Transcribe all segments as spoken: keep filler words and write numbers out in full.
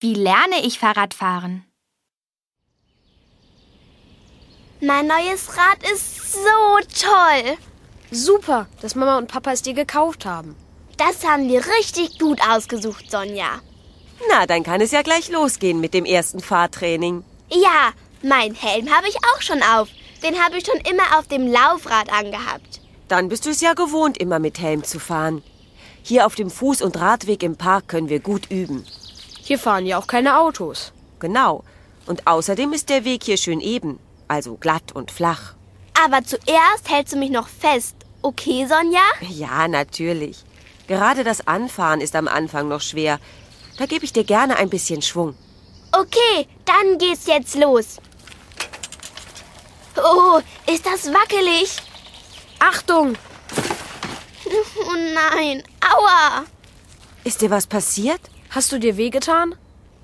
Wie lerne ich Fahrradfahren? Mein neues Rad ist so toll. Super, dass Mama und Papa es dir gekauft haben. Das haben wir richtig gut ausgesucht, Sonja. Na, dann kann es ja gleich losgehen mit dem ersten Fahrtraining. Ja, mein Helm habe ich auch schon auf. Den habe ich schon immer auf dem Laufrad angehabt. Dann bist du es ja gewohnt, immer mit Helm zu fahren. Hier auf dem Fuß- und Radweg im Park können wir gut üben. Hier fahren ja auch keine Autos. Genau. Und außerdem ist der Weg hier schön eben, also glatt und flach. Aber zuerst hältst du mich noch fest. Okay, Sonja? Ja, natürlich. Gerade das Anfahren ist am Anfang noch schwer. Da gebe ich dir gerne ein bisschen Schwung. Okay, dann geht's jetzt los. Oh, ist das wackelig. Achtung! Oh nein, aua. Ist dir was passiert? Hast du dir wehgetan?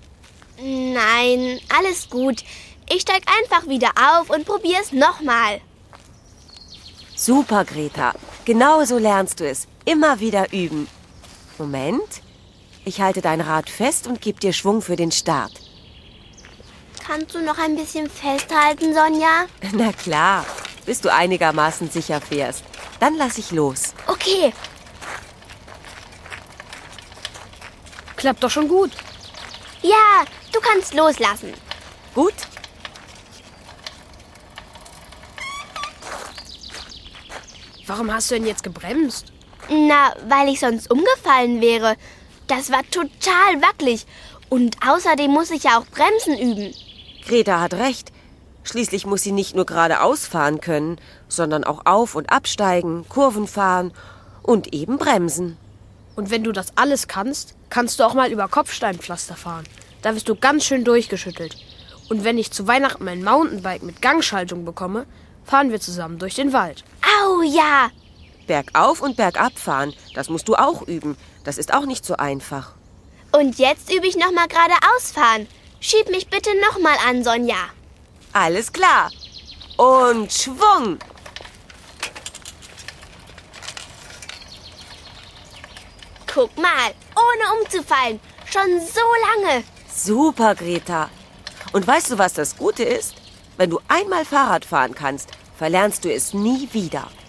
Nein, alles gut. Ich steig einfach wieder auf und probier's nochmal. Super, Greta. Genau so lernst du es. Immer wieder üben. Moment. Ich halte dein Rad fest und gebe dir Schwung für den Start. Kannst du noch ein bisschen festhalten, Sonja? Na klar, bis du einigermaßen sicher fährst. Dann lass ich los. Okay. Klappt doch schon gut. Ja, du kannst loslassen. Gut? Warum hast du denn jetzt gebremst? Na, weil ich sonst umgefallen wäre. Das war total wackelig. Und außerdem muss ich ja auch Bremsen üben. Greta hat recht. Schließlich muss sie nicht nur geradeaus fahren können, sondern auch auf- und absteigen, Kurven fahren und eben bremsen. Und wenn du das alles kannst, kannst du auch mal über Kopfsteinpflaster fahren. Da wirst du ganz schön durchgeschüttelt. Und wenn ich zu Weihnachten mein Mountainbike mit Gangschaltung bekomme, fahren wir zusammen durch den Wald. Au, ja. Bergauf und bergab fahren, das musst du auch üben. Das ist auch nicht so einfach. Und jetzt übe ich nochmal geradeaus fahren. Schieb mich bitte nochmal an, Sonja. Alles klar. Und Schwung. Guck mal, ohne umzufallen. Schon so lange. Super, Greta. Und weißt du, was das Gute ist? Wenn du einmal Fahrrad fahren kannst, verlernst du es nie wieder.